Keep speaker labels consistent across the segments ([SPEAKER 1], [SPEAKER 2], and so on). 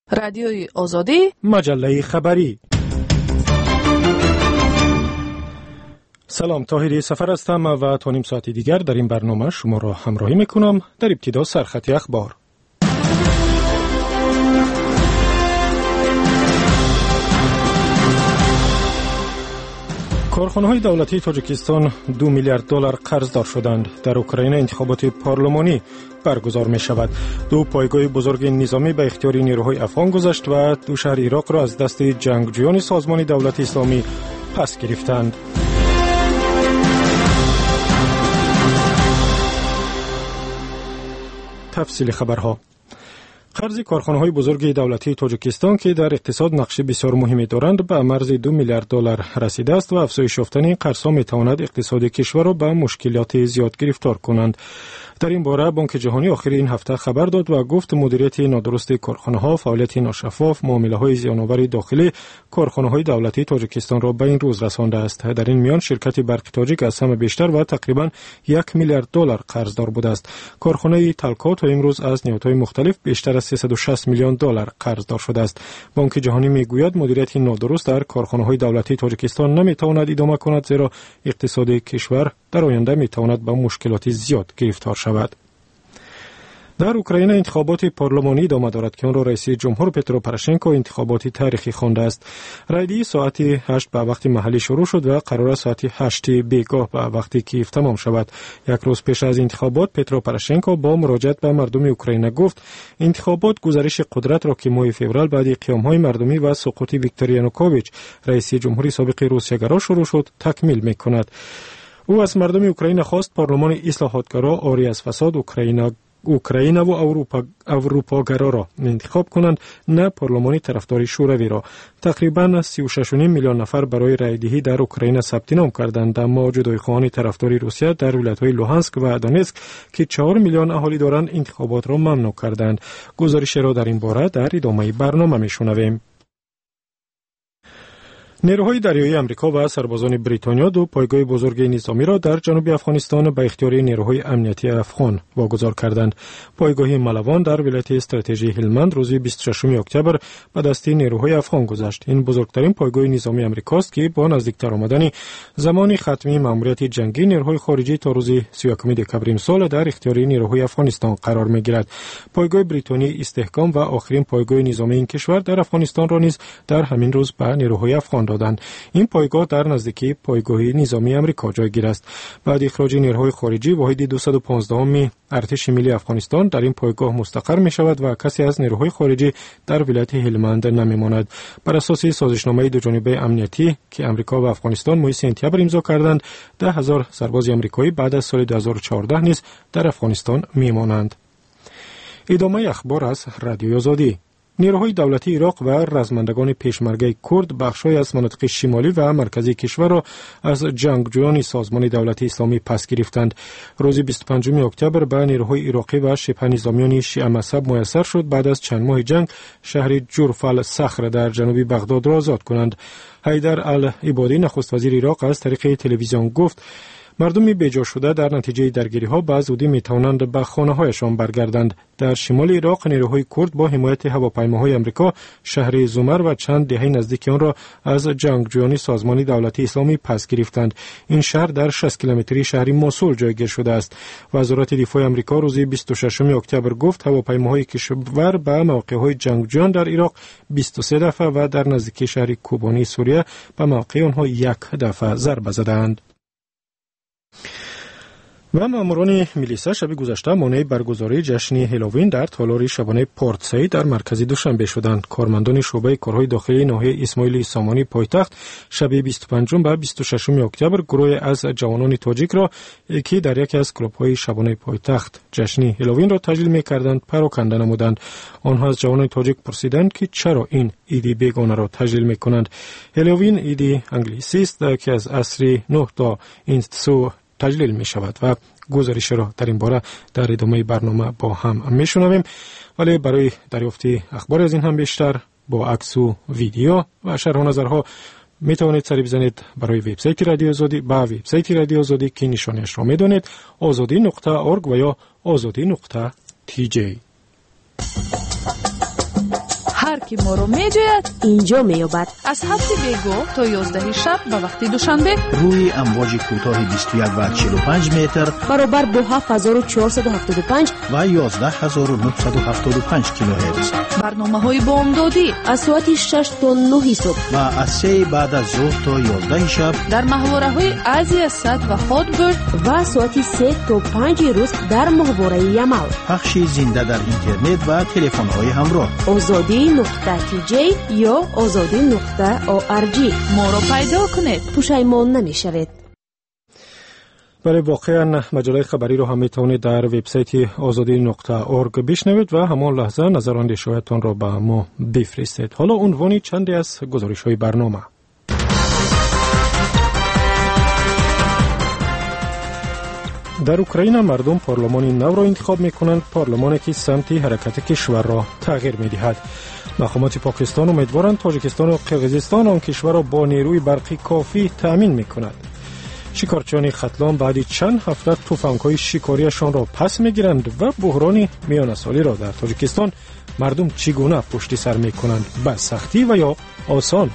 [SPEAKER 1] رادیوی آزادی،
[SPEAKER 2] مجله خبری. سلام، طاهری سفر هستم و تا نیم ساعت دیگر در این برنامه شما را همراهی میکنم. در ابتدا سرخط اخبار. کارخانه‌های دولتی تاجیکستان 2 میلیارد دلار قرضدار شدند. در اوکراین انتخابات پارلمانی برگزار می شود. 2 پایگاه بزرگ نظامی به اختیار نیروهای افغان گذشت و 2 شهر عراق را از دست جنگجویان سازمان دولت اسلامی پس گرفتند. تفصیل خبرها. قرض کارخانه‌های بزرگ دولتی تاجیکستان که در اقتصاد نقش بسیار مهمی دارند به مرز 2 میلیارد دلار رسیده است و افزایش یافتن این قرض‌ها می‌تواند اقتصاد کشور را به مشکلات زیاد گرفتار کنند. در این باره بانک جهانی آخر این هفته خبر داد و گفت مدیریت نادرست کارخانه‌ها، فعالیت ناشفاف، معامله‌های زیان‌آور داخلی کارخانه‌های دولتی تاجیکستان را به این روز رسانده است. در این میان شرکت برق تاجیک از همه بیشتر و تقریباً 1 میلیارد دلار قرضدار بوده است. کارخانه تالکو تا امروز از نهادهای مختلف بیشتر از 360 میلیون دلار قرضدار شده است. بانک جهانی میگوید مدیریت نادرست در کارخانه‌های دولتی تاجیکستان نمی‌تواند ادامه کند، زیرا اقتصاد کشور در آینده می‌تواند به مشکلات زیاد گرفتار شود. در اوکراین انتخابات پارلمانی ادامه دارد که آن را رئیس جمهور پترو پروشنکو انتخابات تاریخی خوانده است. رایگیری ساعت 8 به وقت محلی شروع شد و قرار است ساعت 8 بیگاه به وقت کیف تمام شود. یک روز پیش از انتخابات پترو پروشنکو با مراجعت به مردم اوکراین گفت انتخابات گزارش قدرت را که ماه فوریه بعد قیام‌های مردمی و سقوط ویکتور یانوکوویچ رئیس جمهوری سابق روسیه‌گرا شروع شد تکمیل می‌کند. او از مردم اوکراین خواست پارلمان اصلاحاتگرا آری از فساد اوکراین و اروپاگرا را انتخاب کنند، نه پارلمانی طرفدار شوروی را. تقریباً 36.5 میلیون نفر برای رایدهی در اوکراین ثبت نام کردند، اما جدایخواهان طرفدار روسیه در ولایت‌های لوهانسک و دونتسک که 4 میلیون اهالی دارند انتخابات را ممنوع کردند. گزارش را در این باره در ادامه برنامه میشنویم. نیروهای دریایی آمریکا و سربازان بریتانیا 2 پایگاه بزرگ نظامی را در جنوب افغانستان به اختیار نیروهای امنیتی افغان واگذار کردند. پایگاه ملوان در ولایت استراتژی هلمند روز 26 اکتبر به دست نیروهای افغان گذشت. این بزرگترین پایگاه نظامی آمریکاست که با نزدیکتر آمدن زمان ختمی ماموریت جنگی نیروهای خارجی تا روز 31 دکمبر امسال در اختیار نیروهای افغانستان قرار می‌گیرد. پایگاه بریتانیایی استحکام و آخرین پایگاه نظامی این کشور در افغانستان را نیز در همین روز به نیروهای افغان دادند. این پایگاه در نزدیکی پایگاه نظامی آمریکا جایگیر است. بعد اخراج نیروهای خارجی واحد 215 ارتش ملی افغانستان در این پایگاه مستقر می شود و کسی از نیروهای خارجی در ولایت هلمند نمی ماند. بر اساس سازشنامه دو جانبه امنیتی که آمریکا و افغانستان ماه سپتامبر امضا کردند، 10,000 سرباز آمریکایی بعد از سال 2014 نیز در افغانستان می مانند. ادامه اخبار از رادیو آزادی. نیروهای دولتی عراق و رزمندگان پیشمرگه کرد بخش‌های از مناطق شمالی و مرکزی کشور را از جنگجویان سازمان دولت اسلامی پس گرفتند. روز 25 اکتبر به نیروهای عراقی و شبه نظامیان شیعه مذهب میسر شد بعد از چند ماه جنگ شهر جرف الصخر در جنوب بغداد را آزاد کنند. حیدر العبادی نخست وزیر عراق از طریق تلویزیون گفت مردم بیجا شده در نتیجه درگیری‌ها به زودی می‌توانند به خانه‌هایشان برگردند. در شمال عراق نیروهای کرد با حمایت هواپیماهای آمریکا شهر زمر و چند دهه نزدیک آن را از جنگجویان سازمان دولت اسلامی پس گرفتند. این شهر در 60 کیلومتری شهر موسول جایگیر شده است. وزارت دفاع آمریکا روز 26 اکتبر گفت هواپیماهای کشور به موقع‌های جنگجویان در عراق 23 دفعه و در نزدیکی شهر کوبانی سوریه به موقع آنها 1 دفعه ضربه زدند. و ماموران میلیسا شب گذشته مانع برگزاری جشن هالووین در تالار شبانه پورت سعید در مرکز دوشنبه شدند. کارمندان شعبه کارهای داخلی ناحیه اسماعیل سامانی پایتخت شب 25 و 26 اکتبر گروه از جوانان تاجیک را که در یکی از کلوب‌های شبانه پایتخت جشن هالووین را تجلیل می‌کردند پراکنده نمودند. آنها از جوانان تاجیک پرسیدند که چرا این عید بیگانه را تجلیل می‌کنند. هالووین عید انگلیسی است که از عصر 9 تا این سو تجلیل می شود و گزارش را در این باره در ادامه برنامه با هم می شنویم. ولی برای دریافت اخبار از این هم بیشتر با عکس و ویدیو و شرح و نظرها می توانید سری بزنید برای وبسایت رادیو آزادی با وبسایت رادیو آزادی که نشانش را می دانید azadi.org و یا azadi.tj.
[SPEAKER 1] هر خبر که ما رو میجوید
[SPEAKER 3] اینجا میابد.
[SPEAKER 1] از 7 بیگاه تا 11 شب به وقت دوشنبه
[SPEAKER 4] روی امواج کوتاه 21 و 45 متر
[SPEAKER 3] برابر با 7475
[SPEAKER 4] و 11975 کیلوهرتز.
[SPEAKER 1] برنامه‌های بامدادی
[SPEAKER 3] از ساعت 6 تا 9 صبح
[SPEAKER 4] و از 3 بعد از ظهر تا 11 شب
[SPEAKER 1] در محوره‌های آسیا صد و هاتبرد
[SPEAKER 3] و ساعت 3 تا 5 روز در محوره یمل.
[SPEAKER 4] پخش زنده در اینترنت و تلفن‌های همراه.
[SPEAKER 3] azadi.tj یا azadi.org.
[SPEAKER 1] ما رو پیدا کنید،
[SPEAKER 3] پشیمان نمیشوید.
[SPEAKER 2] بله، واقعا مجله خبری رو هم میتونید در وبسایت azadi.org بشنوید و همان لحظه نظر و اندیشه‌هایتان را به ما بفرستید. حالا عنوان چندی از گزارش‌های برنامه. در اوکراین مردم پارلمانی نو را انتخاب می‌کنند، پارلمانی که سمت حرکت کشور را تغییر می‌دهد. مقامات پاکستان امیدوارند تاجیکستان و قرقیزستان آن کشور را با نیروی برقی کافی تأمین می‌کند. شکارچیان ختلان بعد چند هفته تفنگ‌های شکاریشان را پس می‌گیرند و بحران میانسالی را در تاجیکستان مردم چگونه پشت سر می‌کنند، به سختی و یا آسان؟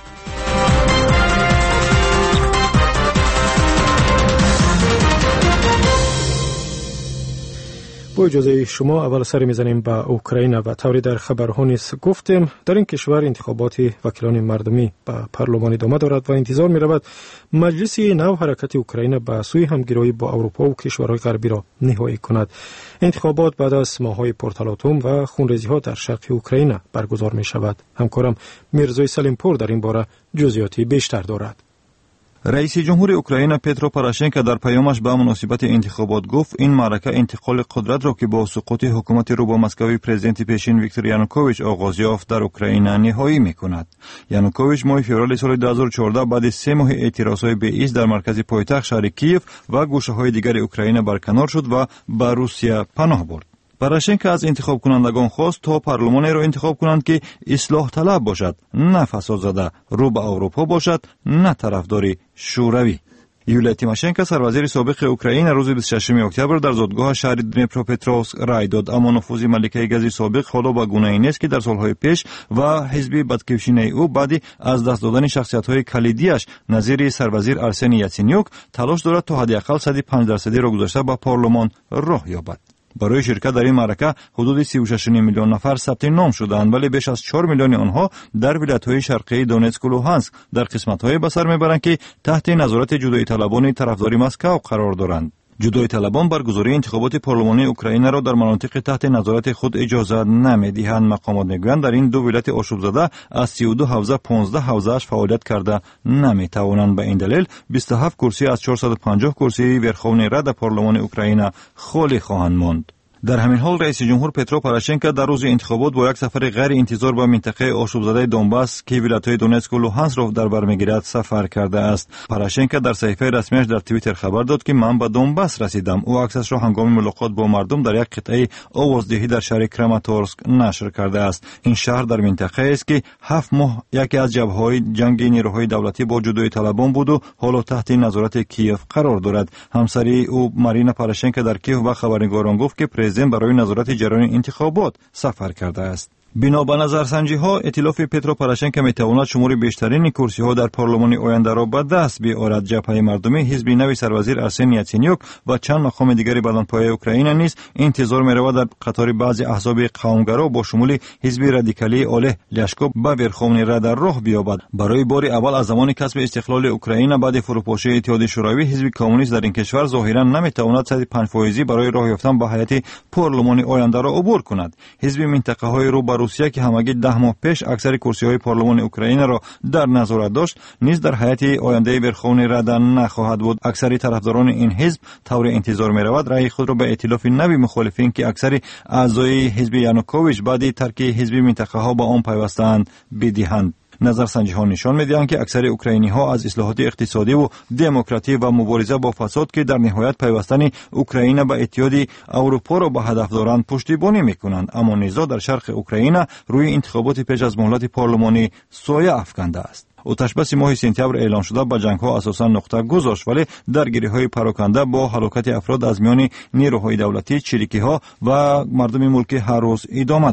[SPEAKER 2] با اجازه شما اول سر میزنیم به اوکراین و طوری در خبرها نیز گفتیم در این کشور انتخابات وکیلان مردمی به پارلمان ادامه دارد و انتظار می رود مجلس نو حرکت اوکراین به سوی همگرایی با اروپا و کشورهای غربی را نهایی کند. انتخابات بعد از ماه‌های پرتلاطم و خونریزی‌ها در شرق اوکراین برگزار می شود. همکارم میرزای سلیمپور در این باره جزئیاتی بیشتر دارد.
[SPEAKER 5] رئیس جمهور اوکراین پترو پوراشنکو در پیامش به مناسبت انتخابات گفت این معرکه انتقال قدرت را که با سقوط حکومت رو با مسکوی پرزیدنت پیشین ویکتور یانوکوویچ آغاز یافت در اوکراین نهایی می‌کند. یانوکوویچ ماه فوریه سال 2014 بعد 3 ماه اعتراضهای بی‌ایست در مرکز پایتخت شهر کیف و گوشه‌های دیگر اوکراین برکنار شد و به روسیه پناه برد. پوراشنکو از انتخاب کنندگان خواست تا پارلمانی را انتخاب کنند که اصلاح طلب باشد، نه فساد زده، رو به اروپا باشد، نه طرفدار شوروی. یولیا تیماشنکو سروزیر سابق اوکراین روز 26 اکتبر در زادگاه شهر دنیپروپترووسک رای داد، اما نفوذ ملکه گازی سابق حالا با گونه‌ای نیست که در سالهای پیش و حزب بدکفشینه او بعد از دست دادن شخصیت‌های کلیدیش نظیر سروزیر ارسنی یاتسینیوک تلاش دارد تا حداقل 5% را گذاشته به پارلمان راه یابد. برای شرکت در این معرکه حدود 36 میلیون نفر ثبت نام شدند، ولی بیش از 4 میلیون آنها در ولایت‌های شرقی دونتسک و لوهانسک در قسمت‌های به سر میبرند که تحت نظارت جدایی طلبان طرفدار مسکو قرار دارند. جدایی طلبان برگزاری انتخابات پارلمانی اوکراین را در مناطق تحت نظارت خود اجازه نمی‌دهند. مقامات میگویند در این دو ولایت آشوب زده از 32 حوزه 15 حوزه‌اش فعالیت کرده نمی‌توانند. به این دلیل 27 کرسی از 450 کرسی ورخوانی رد پارلمان اوکراین خالی خواهند ماند. در همین حال رئیس جمهور پترو پوراشنکو در روز انتخابات با یک سفر غیر انتظار به منطقه آشوب زده دونباس که ولایت‌های دونتسک و لوهانسک را در بر می‌گیرد سفر کرده است. پوراشنکو در صفحه رسمیش در توییتر خبر داد که من به دونباس رسیدم. او عکسش را هنگام ملاقات با مردم در یک قطعه آوازدهی در شهر کراماتورسک نشر کرده است. این شهر در منطقه است که 7 ماه یکی از جبهه‌های جنگ نیروهای دولتی با جدایی طلبان بود و حالا تحت نظارت کیف قرار دارد. همسری او مارینا پوراشنکو در کیف به خبرنگاران گفت که پرزیدنت برای نظارت جریان انتخابات سفر کرده است. بنا به نظرسنجی‌ها ائتلاف پترو پوراشنکو می‌تواند شمار بیشترین کرسی‌ها در پارلمان آینده را به دست بیاورد. جبهه مردمی حزب نوی سروزیر ارسنی یاتسینیوک و چند مقام دیگری بلندپایه اوکراین نیز انتظار می‌رود در قطار بعضی احزاب قومگرا با شمول حزب رادیکالی اوله لشکو به ورخوانی را در راه بیابد. برای بار اول از زمان کسب استقلال اوکراین بعد فروپاشی اتحاد شوروی حزب کمونیست در این کشور ظاهراً نمی‌تواند 105% برای راه یافتن به هیئت پارلمان آینده را عبور کند. حزب منطقه‌های رو روسیه که همگی 10 ماه پیش اکثر کرسی‌های پارلمان اوکراین را در نظارت داشت نیز در هیئت آینده ورخوانی رد نخواهد بود. اکثر طرفداران این حزب طور انتظار می‌رود رأی خود را به ائتلاف نوی مخالفین که اکثر اعضای حزب یانوکوویچ بعد ترک حزب منطقه‌ها با آن پیوستند بدهند. نظرسنجی‌ها نشان می‌دهند که اکثر اوکراینی‌ها از اصلاحات اقتصادی و دموکراسی و مبارزه با فساد که در نهایت پیوستن اوکراین به اتحاد اروپا را به هدف دارند پشتیبانی می‌کنند، اما نزاع در شرق اوکراین روی انتخابات پیش از مهلت پارلمانی سایه افکنده است. آتشبس ماه سپتامبر اعلام شده به جنگ‌ها اساساً نقطه گذاشت، ولی درگیری‌های پراکنده با هلاکت افراد از میان نیروهای دولتی، چریکی‌ها و مردم ملکی هر روز ادامه دارد.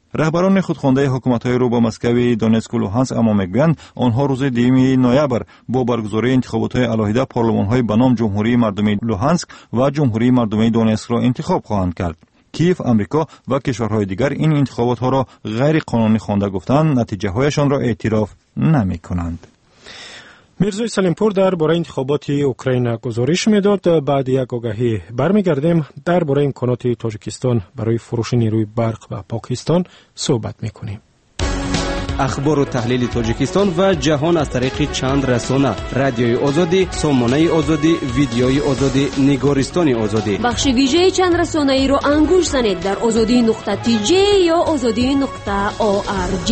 [SPEAKER 5] رهبران خودخوانده حکومت‌های روبامسکوی دونتسک و لوهانسک اما میگویند آنها روز 2 نوامبر با برگزاری انتخابات‌های علاهده پارلمان‌های به نام جمهوری مردمی لوهانسک و جمهوری مردمی دونتسک را انتخاب خواهند کرد. کیف، آمریکا و کشورهای دیگر این انتخابات‌ها را غیر قانونی خوانده گفتند نتیجه‌هایشان را اعتراف نمی‌کنند.
[SPEAKER 2] میرزای سلیمپور درباره انتخابات اوکراین گزارش میداد. بعد یک آگهی برمیگردیم درباره امکانات تاجیکستان برای فروش نیروی برق به پاکستان صحبت میکنیم.
[SPEAKER 6] اخبار و تحلیل تاجیکستان و جهان از طریق چند رسانه: رادیوی آزادی، سامانه آزادی، ویدیوی آزادی، نگارستان آزادی.
[SPEAKER 3] بخش ویژه چند رسانه ای رو انگوش زنید در azadi.tj یا azadi.org.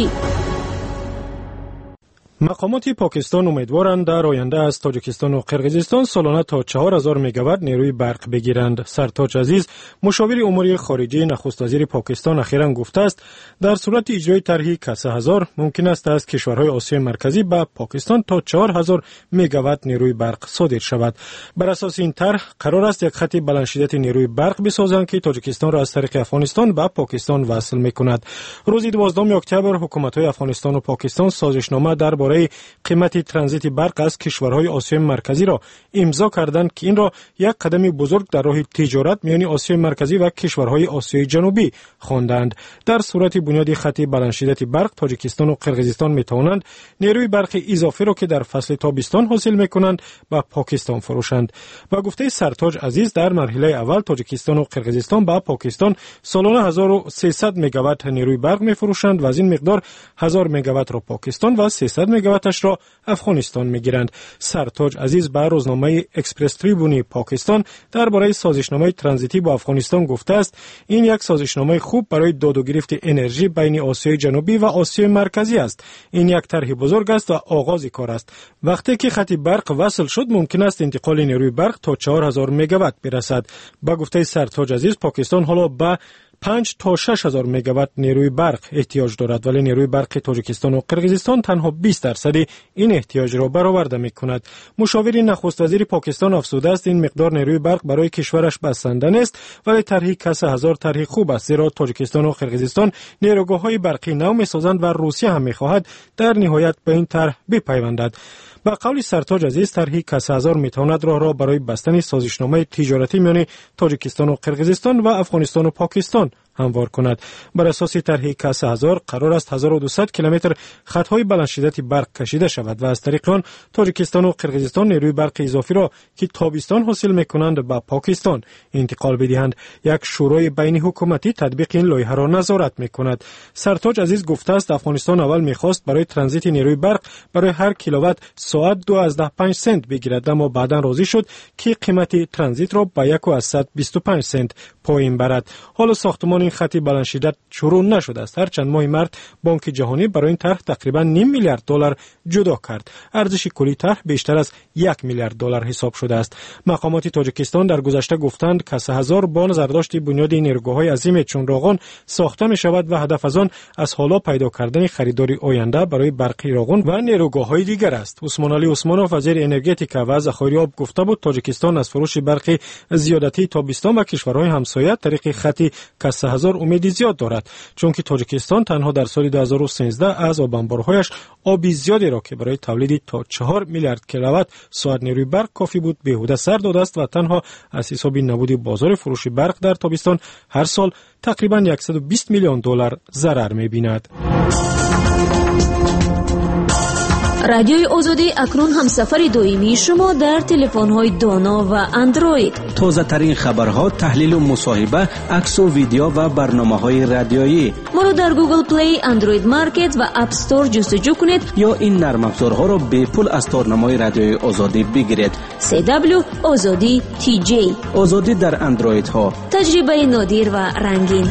[SPEAKER 2] مقامات پاکستان امیدوارند در آینده از تاجیکستان و قرقیزستان سالانه تا 4000 مگاوات نیروی برق بگیرند. سرتاج عزیز، مشاور امور خارجه نخست وزیر پاکستان، اخیراً گفته است در صورت اجرای طرح کسه هزار ممکن است از کشورهای آسیای مرکزی به پاکستان تا 4000 مگاوات نیروی برق صادر شود. بر اساس این طرح قرار است یک خط بلندشدت نیروی برق بسازند که تاجیکستان را از طریق افغانستان به پاکستان وصل می‌کند. روز 12 اکتبر حکومت‌های افغانستان و پاکستان سازشنامه درباره قیمت ترانزیت برق از کشورهای آسیای مرکزی را امضا کردند که این را یک قدم بزرگ در راه تجارت میان آسیای مرکزی و کشورهای آسیای جنوبی خواندند. در صورت بنیاد خط بلندشدت برق، تاجیکستان و قرقیزستان میتوانند نیروی برق اضافی را که در فصل تابستان حاصل میکنند به پاکستان فروشند. با گفته سرتاج عزیز، در مرحله اول تاجیکستان و قرقیزستان به پاکستان سالانه 1300 مگاوات نیروی برق میفروشند و از این مقدار 1000 مگاوات را پاکستان و 300 مگاواتش را افغانستان میگیرند. سرتاج عزیز به روزنامه اکسپرس تریبونی پاکستان درباره سازشنامه ترانزیتی با افغانستان گفته است این یک سازشنامه خوب برای داد و گرفت انرژی بین آسیای جنوبی و آسیای مرکزی است. این یک طرح بزرگ است و آغاز کار است. وقتی که خط برق وصل شد ممکن است انتقال نیروی برق تا 4000 مگاوات برسد. با گفته سرتاج عزیز، پاکستان حالا به 5 تا 6000 مگاوات نیروی برق احتیاج دارد، ولی نیروی برق تاجیکستان و قرقیزستان تنها 20% این احتیاج را برآورده می‌کند. مشاور نخست وزیر پاکستان افزوده است این مقدار نیروی برق برای کشورش بسنده نیست، ولی طرح کسه هزار طرح خوب است، زیرا تاجیکستان و قرقیزستان نیروگاه‌های برقی نو می‌سازند و روسیه هم می‌خواهد در نهایت به این طرح بپیوندد. با قول سرتاج عزیز، طرح کسه هزار میتواند راه را برای بستن سازشنامه تجارتی میان تاجیکستان و قرقیزستان و افغانستان و پاکستان هموار کند. بر اساس طرح کسه هزار قرار است 1200 کیلومتر خطهای بلندشدت برق کشیده شود و از طریق آن تاجیکستان و قرقیزستان نیروی برق اضافی را که تابستان حاصل میکنند به پاکستان انتقال بدهند. یک شورای بین حکومتی تطبیق این لایحه را نظارت میکند. سرتاج عزیز گفته است افغانستان اول میخواست برای ترانزیت نیروی برق برای هر کیلووات ساعت 2.5 سنت بگیرد، اما بعدا راضی شد که قیمت ترانزیت را به 1.25 سنت پایین برد. حالا ساختمان این خط بلندشدت شروع نشده است، هر چند ماه مرد بانک جهانی برای این طرح تقریبا 0.5 میلیارد دلار جدا کرد. ارزش کلی طرح بیشتر از 1 میلیارد دلار حساب شده است. مقامات تاجیکستان در گذشته گفتند کسه هزار با نظرداشت بنیاد نیروگاه‌های عظیم چون راغون ساخته می شود و هدف از آن از حالا پیدا کردن خریداری آینده برای برق راغون و نیروگاه‌های دیگر است. عثمان علی عثمانوف وزیر انرژتیک و ذخایر آب گفته بود تاجیکستان از فروش برق زیادتی تابستان و کشورهای همسایه طریق خط کسه هزار امید زیاد دارد، چون که تاجیکستان تنها در سال 2013 از آب انبارهایش آب زیادی را که برای تولید تا 4 میلیارد کیلووات ساعت نیروی برق کافی بود بیهوده سر داده است و تنها از حساب نبود بازار فروش برق در تابستان هر سال تقریبا 120 میلیون دلار ضرر می‌بیند.
[SPEAKER 3] رادیوی آزادی اکنون هم سفر دائمی شما در تلفن‌های دانا و اندروید.
[SPEAKER 6] تازه ترین خبرها، تحلیل و مصاحبه، عکس و ویدیو و برنامه‌های رادیویی.
[SPEAKER 3] ما رو در گوگل پلی، اندروید مارکت و اپ استور جستجو کنید
[SPEAKER 6] یا این نرم افزارها را به پول از تارنمای رادیوی آزادی بگیرید.
[SPEAKER 3] CW آزادی TJ.
[SPEAKER 6] آزادی در اندروید ها.
[SPEAKER 3] تجربه نادر و رنگین.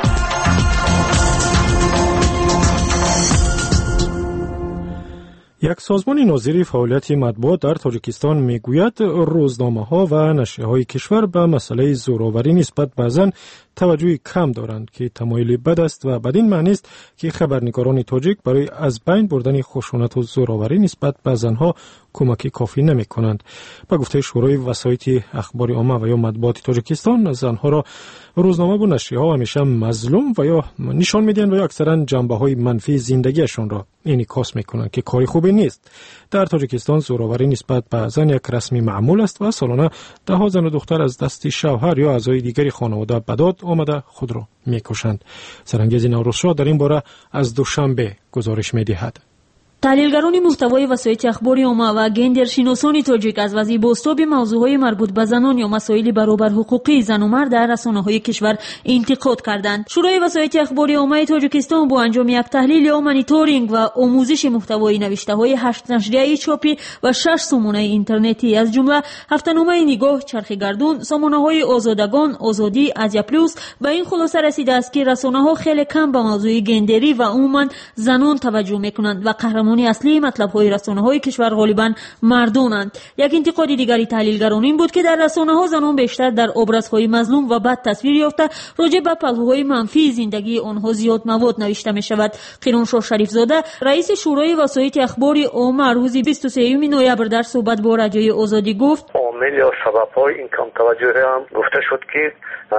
[SPEAKER 2] یک سازمان ناظر فعالیت مطبوعات در تاجیکستان میگوید روزنامه‌ها و نشریه‌های کشور به مسئله زورآوری نسبت به زن توجهی کم دارند که تمایلی بد است و بدین معنی است که خبرنگاران تاجیک برای از بین بردن خشونت و زورآوری نسبت به زنها کمکی کافی نمی کنند. با گفته شورای وسایط اخبار عامه و یا مطبوعات تاجیکستان، زنها را روزنامه و نشریه‌ها همیشه مظلوم و یا نشان میدهند و یا اکثرا جنبه‌های منفی زندگیشان را انعکاس میکنند که کاری خوبی نیست. در تاجیکستان زورآوری نسبت به زن یک رسمی معمول است و سالانه ده‌ها زن و دختر از دست شوهر یا اعضای دیگری خانواده به داد آمده خود را میکشند. سرانگیز نوروزشاه در این باره از دوشنبه گزارش میدهد.
[SPEAKER 3] تحلیلگران محتوای وسایط اخبار عامه و گندرشناسان تاجیک از وضع بازتاب موضوعهای مربوط به زنان یا مسائل برابر حقوقی زن و مرد در رسانه‌های کشور انتقاد کردند. شورای وسایط اخبار عامه تاجیکستان با انجام یک تحلیل یا مانیتورینگ و آموزش محتوای نوشته‌های 8 نشریه چاپی و 6 سامانه اینترنتی از جمله هفته‌نامه نگاه، چرخگردون، سامانه‌های آزادگان، آزادی، ازیا پلوس به این خلاصه رسیده است که رسانه‌ها خیلی کم به موضوع گندری و عموما زنان توجه می‌کنند و قهرمان اصلی مطلب‌های رسانه‌های کشور غالباً مردانند. یک انتقاد دیگری تحلیلگران این بود که در رسانه‌ها زنان بیشتر در ابرازهای مظلوم و بد تصویر یافته، راجع به پهلوهای منفی زندگی آنها زیاد مواد نوشته می‌شود. قیرانشاه شریفزاده، رئیس شورای وسایط اخبار عامه، روز 23 نوامبر در صحبت با رادیوی آزادی گفت:
[SPEAKER 7] عامل یا سبب‌های این کم توجهی هم گفته شد که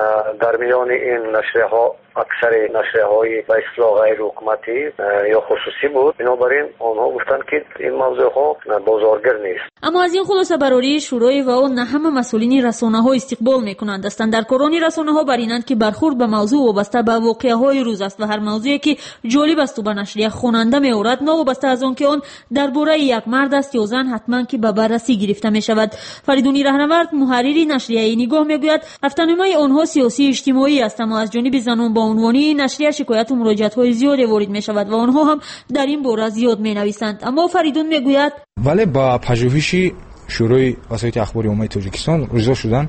[SPEAKER 7] در میان این نشریه‌ها اکثر نشریه‌های به اصطلاح غیر حکومتی یا خصوصی بود. بنابراین آنها گفتند که این موضوعها بازارگر نیست.
[SPEAKER 3] اما از این خلاصه برآوری شورای و آن نه همه مسئولین رسانه‌ها استقبال می‌کنند. استانداردکاران رسانه‌ها برینند که برخورد به موضوع وابسته به واقعه‌های روز است و هر موضوعی که جالب است و به نشریه خواننده می‌آورد، نوابسته از آن که آن درباره یک مرد است یا زن، حتما که به بررسی گرفته می‌شود. فریدونی رهنورد، محرری نشریه نگاه می‌گوید هفته‌نامه آنها سیاسی اجتماعی است، اما از جانب زنان با عنوانی نشریه شکایت و مراجعات‌های زیادی وارد می‌شود و آنها هم در این باره زیاد می‌نویسند. اما فریدون می‌گوید
[SPEAKER 8] ولی با پژوهش شورای وسایط اخبار عامه تاجیکستان رضا شدن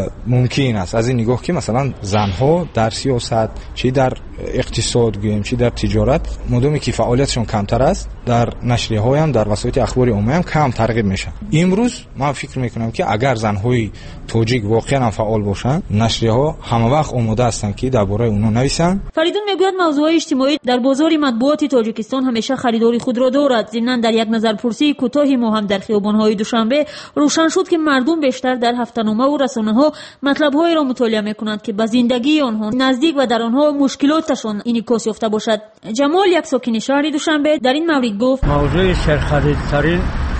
[SPEAKER 8] ممکن است از این نگاه که مثلا زنها در سیاست، چی در اقتصاد گویم چی در تجارت، مدامی که فعالیتشون کمتر است، در نشریه‌های هم در وسایط اخبار عامه هم کم ترغیب میشن. امروز من فکر میکنم که اگر زنهای تاجیک واقعا فعال باشن، نشریه‌ها همه وقت آماده هستند که درباره اونها نویسن.
[SPEAKER 3] فریدون میگوید موضوعات اجتماعی در بازار مطبوعات تاجیکستان همیشه خریداری خود را دارد. ضمن در یک نظرپرسی کوتاهی ما هم در خیابان‌های دوشنبه روشن شد که مردم بیشتر در هفته‌نامه و رسانه‌ها مطلب‌هایی را مطالعه می‌کنند که به زندگی آنها نزدیک و در آنها مشکلاتشان انعکاس یافته باشد. جمال، یک ساکن شهر دوشنبه، در این مورد گفت:
[SPEAKER 9] موضوع سرخریدترین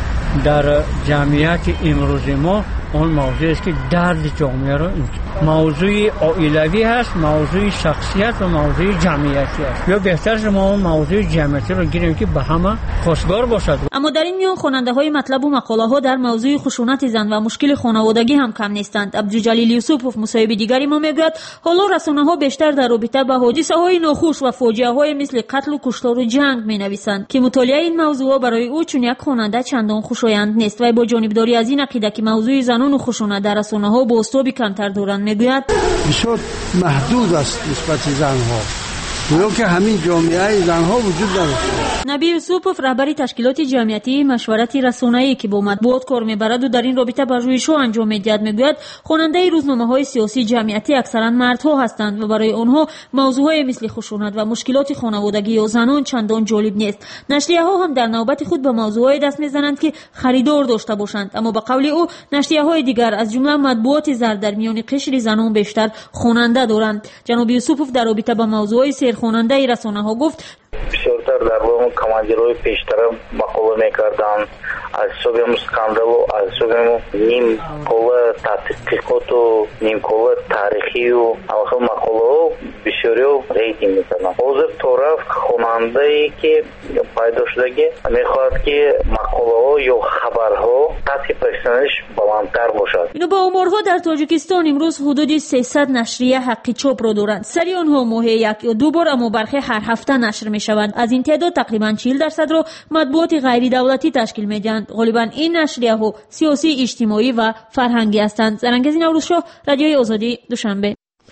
[SPEAKER 9] در جمعیت امروز ما اون موضوع است که درد جامعه را موضوع عائلوی هست، موضوع شخصیت و موضوع جمعیتی است. یا بهتر ما موضوع جمعیتی را گیریم که به همه خوشگوار باشد.
[SPEAKER 3] اما در این میان خواننده‌های مطلب و مقاله‌ها در موضوع خشونت زن و مشکل خانوادگی هم کم نیستند. عبدالجلیل یوسفوف، مصاحب دیگری ما میگوید حالا رسانه‌ها بیشتر در رابطه با حادثه‌های ناخوش و فاجعه‌های مثل قتل و کشتار و جنگ می‌نویسند که مطالعه این موضوع برای او چون یک خواننده چندان خوشایند نیست و با جانبداری از این عقیده که موضوع زنان و خشونت در رسانه‌ها با استوب کمتر دارند میگوید
[SPEAKER 10] بسیار محدود است نسبت زنها، گویا که همین جامعه زنها وجود دارد.
[SPEAKER 3] نبی یوسفوف، رهبر تشکیلات جمعیتی مشورت رسانه‌ای که با مطبوعات کار می‌برد و در این رابطه پژوهش‌ها انجام می‌دهد، میگوید خواننده روزنامه‌های سیاسی جمعیتی اکثرا مردها هستند و برای آنها موضوعهای مثل خشونت و مشکلات خانوادگی و زنان چندان جالب نیست. نشریه‌ها هم در نوبت خود به موضوعهای دست می‌زنند که خریدار داشته باشند، اما به قول او نشریه‌های دیگر از جمله مطبوعات زرد در میان قشر زنان بیشتر خواننده دارند. جناب یوسفوف در رابطه با موضوعهای سرخواننده رسانه‌ها گفت:
[SPEAKER 7] بسیارتر در واقع کمانجرهای پیشترم مقاله میکردن از صبح سکاندال و از صبح نیم قوه تحقیقات و نیم قوه تاریخی و آخر مقاله بسیاری و ریتینگ میکردن. حاضر طرف خواننده ای که پیدا شدگی میخواد که مقاله یا خبرها سطح پرسنلش بلندتر باشد.
[SPEAKER 3] اینو با آمارها در تاجیکستان امروز حدود 300 نشریه حقی چاپ را دارند. سری آنها ماهی 1 یا 2 بار، اما برخی هر هفته نشر میشوند. از این تعداد تقریبا 40% را مطبوعات غیر دولتی تشکیل میدهند. غالبا این نشریه ها سیاسی، اجتماعی و فرهنگی هستند. زرنگز نوروزشاه، رادیوی آزادی، دوشنبه.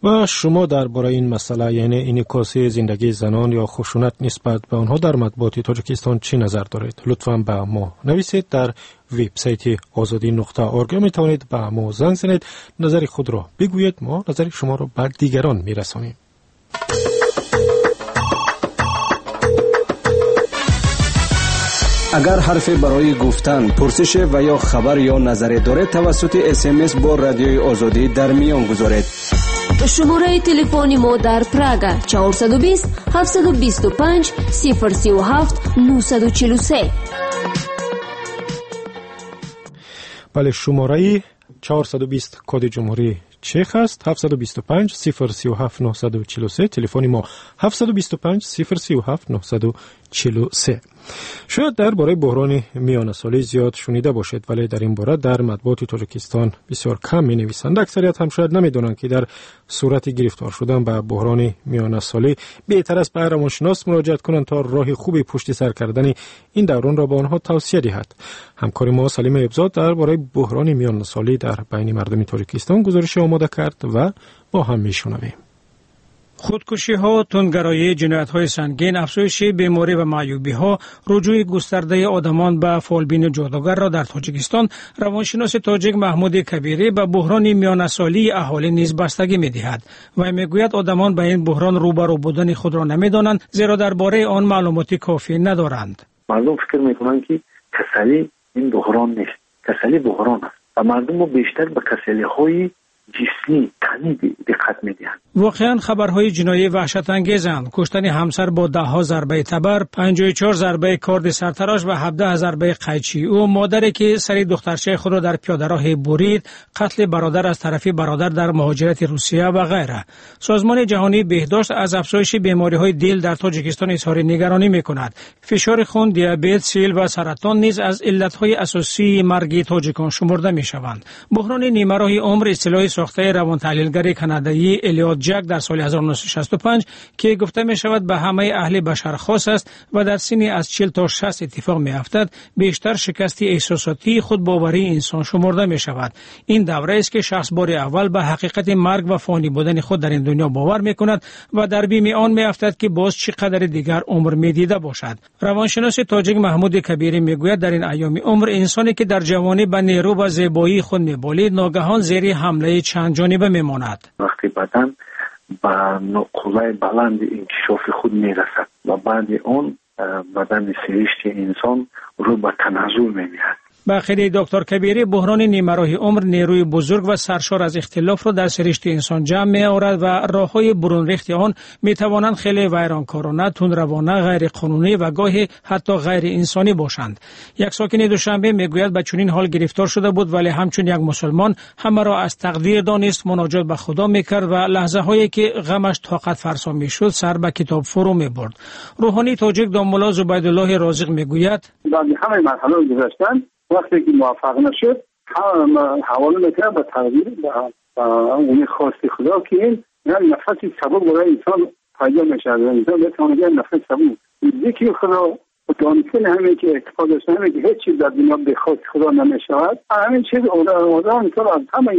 [SPEAKER 2] و شما درباره این مسئله یعنی انعکاس زندگی زنان یا خشونت نسبت به آنها در مطبوعات تاجیکستان چی نظر دارید؟ لطفاً به ما نویسید. در وبسایت azadi.org می توانید به ما زنگ زنید، نظر خود را بگویید، ما نظر شما را به دیگران میرسانیم.
[SPEAKER 6] اگر حرفی برای گفتن، پرسش و یا خبر یا نظری دارید توسط SMS با رادیوی آزادی در میان گذارید.
[SPEAKER 11] شماره تلفن ما در پراگ 420 725 037 943.
[SPEAKER 2] بله، شماره 420 کد جمهوری چک است. 725 037 943. تلفن ما 725 037 943. شاید درباره بحران میان سالی زیاد شنیده باشید، ولی در این باره در مطبوعات تاجیکستان بسیار کم می نویسند. اکثریت هم شاید نمیدونند که در صورت گرفتار شدن به بحران میان سالی بهتر است به روانشناس مراجعت کنند تا راه خوبی پشت سر کردن این دوران را به آنها توصیه دهد. همکار ما سلیم ابزاد درباره بحران میان سالی در بین مردم تاجیکستان گزارش آماده کرد و با هم میشنویم.
[SPEAKER 12] خودکشی ها، تندگرایی، جنایت های سنگین، افزایش بیماری و معیوبی ها، رجوع گسترده آدمان به فالبین جادوگر را در تاجیکستان روانشناس تاجیک محمود کبیری به بحران میان سالی اهالی نیز بستگی می دهد و میگوید آدمان به این بحران روبرو بودن خود را نمیدانند، زیرا درباره آن معلوماتی کافی ندارند.
[SPEAKER 13] مردم فکر میکنند که کسلی این بحران نیست، کسلی بحران است و مردم رو بیشتر به کسلی های جسمی تنی دقت میدهند.
[SPEAKER 12] واقعا خبرهای جنایی وحشت انگیزند. کشتن همسر با 10 ضربه تبر، 54 ضربه کارد سرتراش و 17 ضربه قیچی. او مادری که سر دخترچه خود را در پیاده‌راه برید، قتل برادر از طرف برادر در مهاجرت روسیه و غیره. سازمان جهانی بهداشت از افزایش بیماری‌های دل در تاجیکستان اظهار نگرانی می‌کند. فشار خون، دیابت، سیل و سرطان نیز از علت‌های اساسی مرگ تاجیکان شمرده می‌شوند. بحران نیمه‌راه عمر اصطلاح ساخته روان تحلیلگر کانادایی الیوت جک در سال 1965 که گفته می شود به همه اهل بشر خاص است و در سنی از 40 تا 60 اتفاق می افتد، بیشتر شکستی احساساتی خودباوری انسان شمرده می شود. این دوره است که شخص بار اول به حقیقت مرگ و فانی بودن خود در این دنیا باور می کند و در بیم آن می افتد که باز چقدر دیگر عمر می دیده باشد. روانشناس تاجیک محمود کبیری می گوید در این ایام عمر انسانی که در جوانی به نیرو و زیبایی خود می بالید ناگهان زیر حمله چند جانبه می ماند.
[SPEAKER 13] وقتی بدن به نقطه بلند انکشاف خود می رسد و بعد اون بدن سرشت انسان رو به تنزل می میاد.
[SPEAKER 12] با خیلی دکتر کبیری بحران نیمه‌راه عمر نیروی بزرگ و سرشار از اختلاف را در سرشت انسان جمع می آورد و راه‌های برون ریخت آن می توانند خیلی ویرانکارانه، تندروانه، غیر قانونی و گاهی حتی غیر انسانی باشند. یک ساکن دوشنبه می گوید به چنین حال گرفتار شده بود، ولی همچون یک مسلمان همه را از تقدیر دانست، مناجات به خدا می کرد و لحظه هایی که غمش طاقت فرسا می شد سر به کتاب فرو می برد. روحانی تاجیک دامولا زبیدالله رازق می گوید
[SPEAKER 14] بعد همه مرحله گذشتن وقتی که موفق نشد حواله میکنه به تقدیر و اون خواست خدا که این نفسی سبب برای انسان پیدا میشه. انسان بتونه که نفس سبب ذکر خدا و دانستن همین که اعتقاد داشتن همین که هیچ چیز در دنیا به خواست خدا نمیشود، همین چیز آدم انسان از همه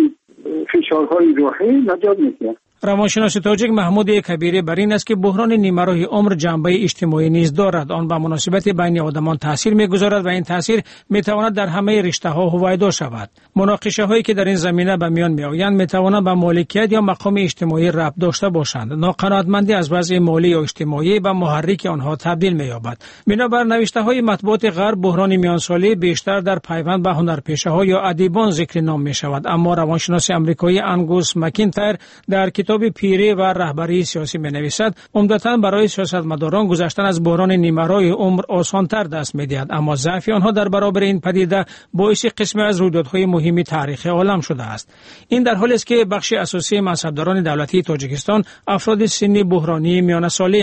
[SPEAKER 14] فشارهای روحی نجات میده.
[SPEAKER 12] روانشناس تاجیک محمود کبیری بر این است که بحران نیمه‌راه عمر جنبه اجتماعی نیز دارد. آن به مناسبت بین آدمان تاثیر می‌گذارد و این تاثیر می‌تواند در همه رشته‌ها هویدا شود. مناقشه‌هایی که در این زمینه به میان می‌آیند می‌توانند به مالکیت یا مقام اجتماعی ربط داشته باشند. ناقناعتمندی از وضع مالی یا اجتماعی به محرک آنها تبدیل می‌یابد. بنابر نوشته‌های مطبوعات غرب بحران میانسالی بیشتر در پیوند به هنرپیشه‌ها یا ادیبان ذکر نام می‌شود، اما روانشناس آمریکایی انگوس مکینتایر در کتاب پیری و رهبری سیاسی می‌نویسد عمدتاً برای سیاستمداران گذشتن از بحران نیمه‌راه عمر آسان‌تر دست می‌دهد، اما ضعف آنها در برابر این پدیده باعث قسمی از رویدادهای مهم تاریخ عالم شده است. این در حالی است که بخش اساسی منصبداران دولتی تاجیکستان افراد سنی بحرانی میانسالی‌اند.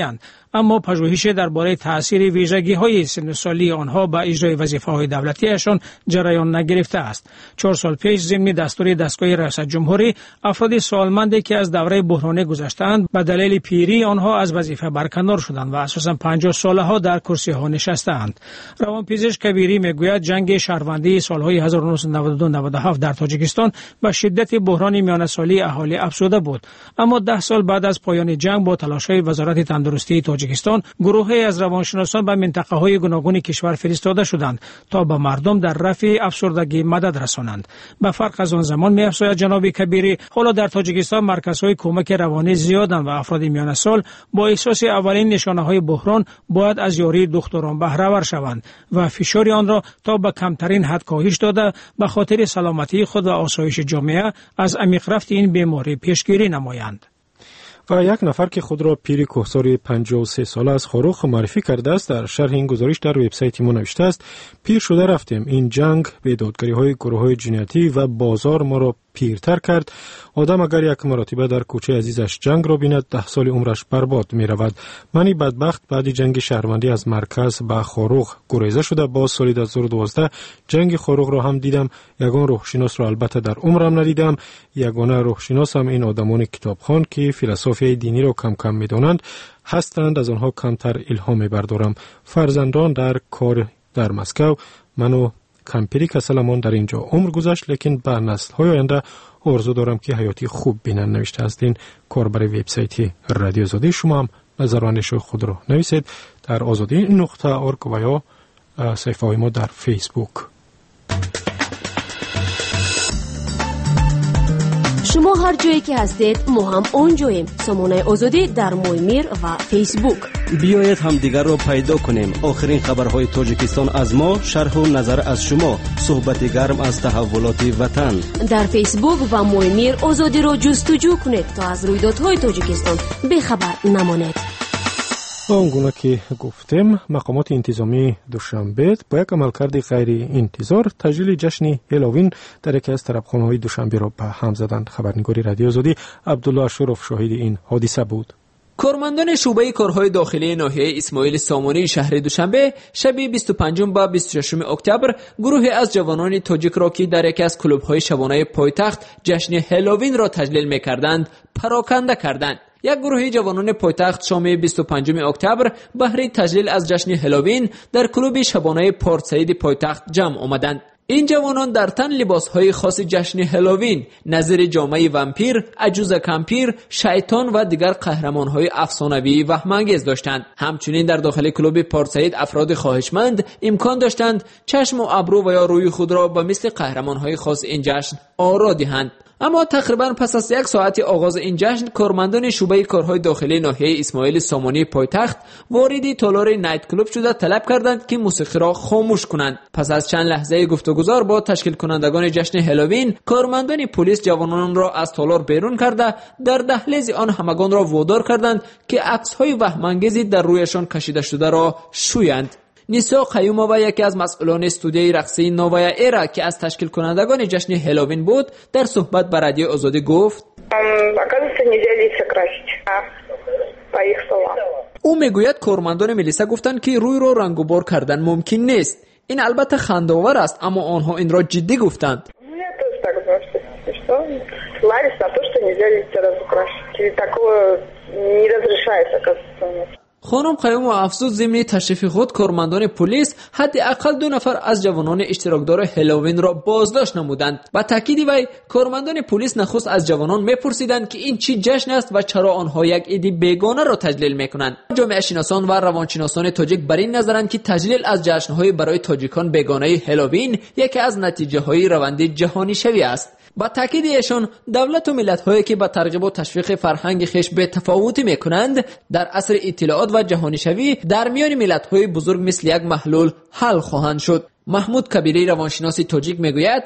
[SPEAKER 12] اما پژوهش درباره تاثیر ویژگی‌های سن‌وسالی آنها به اجرای وظیفه‌های دولتیشان جریان نگرفته است. 4 سال پیش ضمن دستور دستگاه ریاست جمهوری افراد سالمندی که از دوره بحرانی گذشتند به دلیل پیری آنها از وظیفه برکنار شدند و اساساً 50 ساله‌ها در کرسی‌ها نشستند. روانپزشک کبیری میگوید جنگ شهروندی سال‌های 1992-97 در تاجیکستان به شدت بحران میان سالی اهالی افزوده بود، اما 10 سال بعد از پایان جنگ با تلاش‌های وزارت تندرستی تاجیکستان گروهی از روانشناسان به منطقه‌های گوناگون کشور فرستاده شدند تا به مردم در رفع افسردگی مدد رسانند. به فرق از آن زمان می‌افزاید جناب کبیری حالا در تاجیکستان مرکزهای کمک روانی زیادند و افراد میان سال با احساس اولین نشانه‌های بحران باید از یاری دکتران بهره‌ور شوند و فشار آن را تا به کمترین حد کاهش داده به خاطر سلامتی خود و آسایش جامعه از عمیق رفت این بیماری پیشگیری نمایند.
[SPEAKER 2] و یک نفر که خود را پیر کوهسار 53 ساله از خاروخ معرفی کرده است در شرح این گزارش در وبسایت ما نوشته است: پیر شده رفتیم، این جنگ به دادگری‌های گروه‌های جنایتی و بازار ما را پیرتر کرد. آدم اگر یک مرتبه در کوچه عزیزش جنگ را بیند 10 سال عمرش برباد می رود. منی بدبخت بعد جنگ شهروندی از مرکز به خاروخ گریزه شده. باز سال 2012 جنگ خاروخ را هم دیدم. یگان روحشناس را البته در عمرم ندیدم. یگانه روحشناس هم این آدمان کتابخوان که فلسفه دینی را کم کم می دانند هستند. از آنها کمتر الهام می بردارم. فرزندان در کار در مسکو، منو کمپیری کسلمان در اینجا عمر گذشت، لیکن به نسل‌های آینده آرزو دارم که حیاتی خوب بینن. نوشته است این کاربر وبسایت رادیو آزادی. شما هم نظر و اندیشه خود را نویسید در azadi.org و یا صفحه ما در فیسبوک.
[SPEAKER 11] شما هر جایی که هستید ما هم اونجاییم. سامانه آزادی در مویمیر و فیسبوک.
[SPEAKER 6] بیایید هم دیگر را پیدا کنیم. آخرین خبرهای تاجیکستان از ما، شرح و نظر از شما، صحبت گرم از تحولات وطن.
[SPEAKER 11] در فیسبوک و مویمیر آزادی را جستجو کنید تا از رویدادهای تاجیکستان بخبر نمانید.
[SPEAKER 2] آنگونه که گفتیم مقامات انتظامی دوشنبه با یک عملکرد غیر انتظار تجلیل جشن هالووین در یکی از طربخانه‌های دوشنبه را به هم زدند. خبرنگار رادیو آزادی عبدالله اشرف شاهد این حادثه بود.
[SPEAKER 15] کارمندان شعبه کارهای داخلی ناحیه اسماعیل سامانی شهر دوشنبه شب 25 و 26 اکتبر گروهی از جوانان تاجیک را که در یکی از کلوب‌های شبانه پایتخت جشن هالووین را تجلیل می‌کردند پراکنده کردند. یک گروه جوانان پایتخت شام 25 اکتبر بهره تجلیل از جشن هالووین در کلوب شبانه پارت سعید پایتخت جمع آمدند. این جوانان در تن لباسهای خاص جشن هالووین نظیر جامعه ومپیر، عجوز کمپیر، شیطان و دیگر قهرمانهای افسانه‌ای وهم‌انگیز داشتند. همچنین در داخل کلوب پارت سعید افراد خواهشمند امکان داشتند چشم و ابرو و یا روی خود را به مثل قهرمانهای خاص این جشن آرا دهند. اما تقریبا پس از 1 ساعت آغاز این جشن کارمندان شعبه کارهای داخلی ناحیه اسماعیل سامانی پایتخت وارد تالار نایت کلوب شده طلب کردند که موسیقی را خاموش کنند. پس از چند لحظه گفتگوزار با تشکیل کنندگان جشن هالووین کارمندان پلیس جوانان را از تالار بیرون کرده در دهلیز آن همگان را وادار کردند که عکس‌های وهم‌انگیزی در رویشان کشیده شده را شویند. نیسا قیومووا یکی از مسئولان استودیوی رقصی نووایا ایرا که از تشکیل کنندگان جشن هالووین بود در صحبت با رادیو آزادی گفت او میگوید کارمندان ملیسا گفتند که روی را رنگ و بار کردن ممکن نیست. این البته خنده‌آور است اما آنها این را جدی گفتند. خانم قیوم و افزود ضمن تشریف خود کارمندان پلیس حداقل 2 نفر از جوانان اشتراکدار هالووین را بازداشت نمودند. با تاکید وی کارمندان پلیس نخست از جوانان میپرسیدند که این چی جشن است و چرا آنها یک عید بیگانه را تجلیل میکنند. جامعه شناسان و روانشناسان تاجیک بر این نظرند که تجلیل از جشن‌های برای تاجیکان بیگانه هالووین یکی از نتیجه‌های روند جهانی شوی است. با تاکید ایشان دولت و ملت‌هایی که با ترغیب و تشویق فرهنگ خویش به تفاوتی میکنند در عصر اطلاعات و جهانی شوی در میان ملت‌های بزرگ مثل یک محلول حل خواهند شد. محمود کبیری روانشناس تاجیک میگوید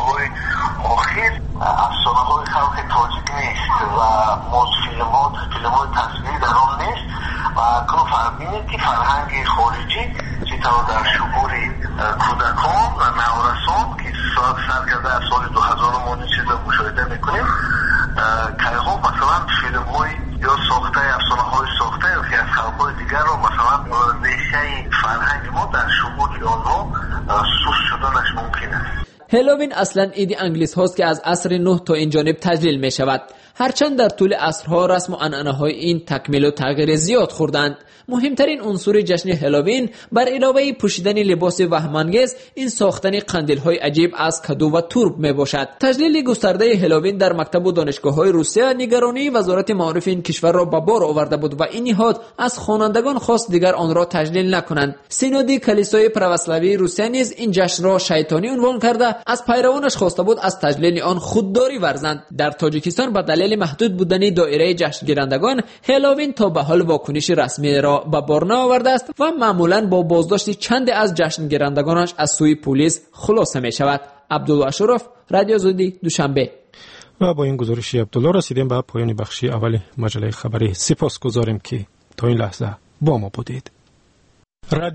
[SPEAKER 16] افسانه‌های خلق تاجیک نیست و فیلم‌های تصویری در آن نیست و کار فهمید که فرهنگ خارجی چطور در شعور کودکان و نوارسان که سر کرده از سال 2000 ما این چیز را مشاهده میکنیم که ها مثلا فیلم‌های یا ساخته افسانه‌های ساخته که از خلق‌های دیگر رو مثلا ریشه فرهنگ ما در شمول آنها سوس شدنش ممکن است.
[SPEAKER 15] هالووین اصلا عید انگلیس هاست که از عصر نوح تا این جانب تجلیل می شود. هرچند در طول عصرها رسم و عنعنه‌های این تکمیل و تغییر زیاد خوردند. مهمترین عنصر جشن هالووین بر علاوه پوشیدن لباس وهم‌انگیز این ساختن قندیل‌های عجیب از کدو و تورب می باشد. تجلیل گسترده هالووین در مکتب و دانشگاه‌های روسیه نگرانی وزارت معارف این کشور را به بار آورده بود و این نهاد از خوانندگان خواست دیگر آن را تجلیل نکنند. سینود کلیسای پروسلاوی روسیه نیز این جشن را شیطانی عنوان کرده از پیروانش خواسته بود از تجلیل آن خودداری ورزند. در تاجیکستان به دلیل محدود بودن دایره جشن گیرندگان هالووین تا به حال واکنش رسمی را به بار نآورده است و معمولا با بازداشت چند از جشن گیرندگانش از سوی پلیس خلاصه می شود. عبدالله اشرف، رادیو آزادی، دوشنبه.
[SPEAKER 2] و با این گزارش عبدالله رسیدیم به پایان بخشی اول مجله خبری. سپاسگزاریم که تا این لحظه با ما بودید.